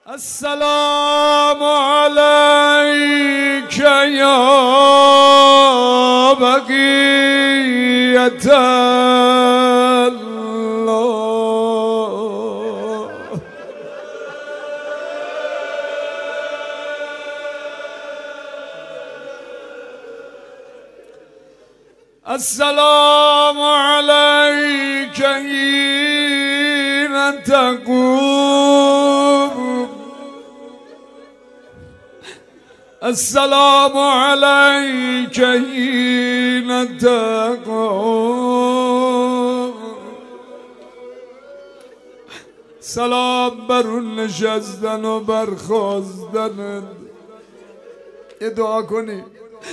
السلام عليك يا بقية الله. السلام عليك حين تقوم. السلام عليك حين تقوم. سلام بر اون نشستن و برخاستن. یه دعا کنی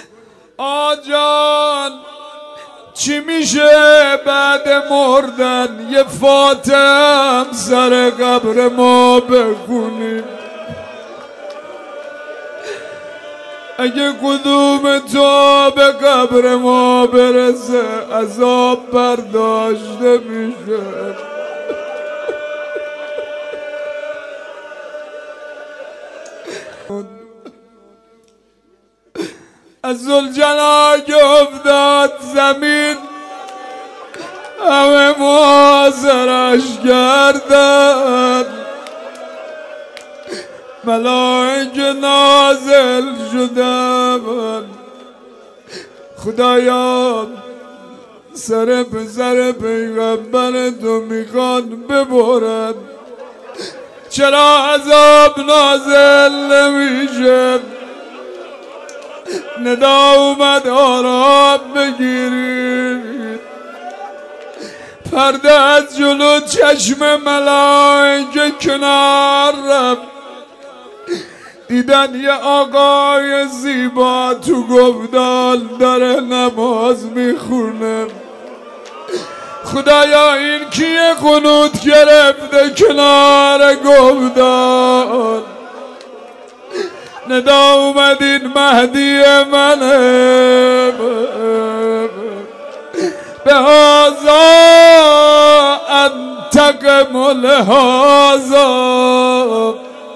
آجان چی میشه بعد مردن؟ یه فاتحه سر قبر ما بخونیم. اگه کدوم تو به قبر ما برسه عذاب برداشته میشه. از ذوالجلال افتاد زمین، همه محاصرش کردن، ملائکه نازل شدن. خدایا سر پسر پیغمبر تو میخوان ببرن، چرا عذاب نازل نمیشه؟ ندا اومد آرام بگیرید. پرده از جلو چشم ملائکه کنار رفت، دیدن یه آقای زیبا تو گودال داره نماز میخونه. خدایا این کیه قنوت گرفته کنار گودال؟ ندا اومد این مهدی منه. به هازا انتقم لهازا،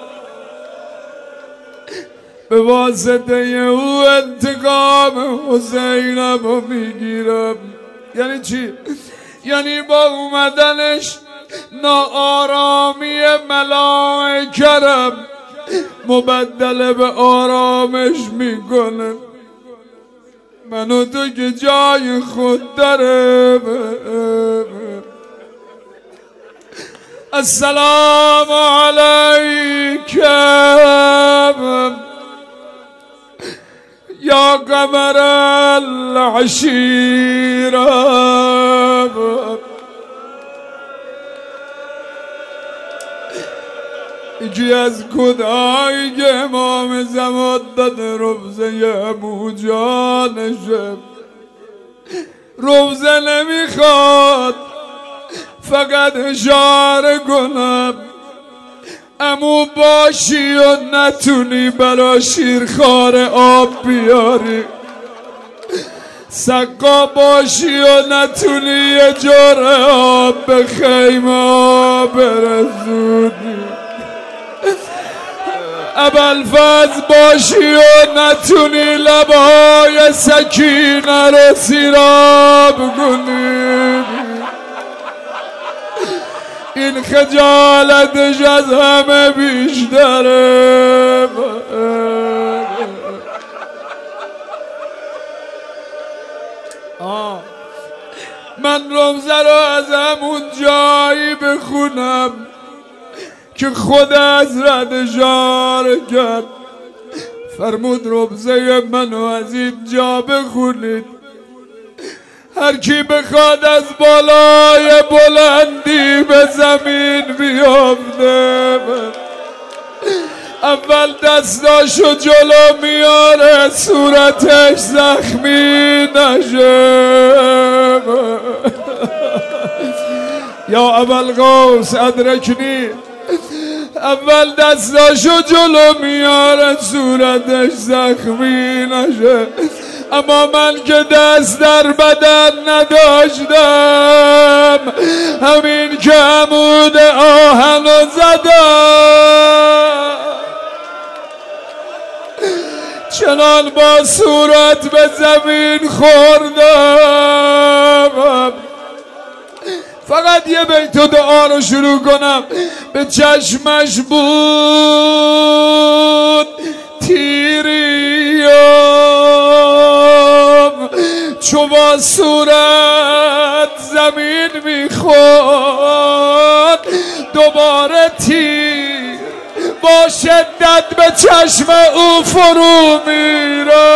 به واسطه او انتقام حسینم میگیرم. یعنی چی؟ یعنی با اومدنش ناآرامی ملائکه مبدل به آرامش میکنه. من و تو که جای خود داره. السلام علیک یا قمر العشیره. یکی از کدایی که امام زمان داده روزه ابو جانشه. روزه نمیخواد فقط اشاره کنم، امو باشی و نتونی برا شیرخوار آب بیاری، سقا باشی و نتونی یه جرعه آب به خیمه برسونی، ابوالفضل باشی و نتونی لبهای سکینه رو سیراب کنی. این خجالتش از همه بیشتره. من روزه رو از همون جایی بخونم که خود حضرت اشاره کرد. فرمود روزه منو از اینجا بخونید، هر کی بخواد از بالای بلندی به زمین بیافته، اول دستاشو جلو میاره صورتش زخمی نشه. یا ابوالقوس ادرکنی، اول دستاشو جلو میاره صورتش زخمی نشه. اما من که دست در بدن نداشتم، همین که عمود آهن زدم چنان با صورت به زمین خوردم. فقط یه بیت و دعا رو شروع کنم. به چشمش بود تیریم، چو با صورت زمین میخورد، دوباره تیر با شدت به چشم او فرو میره.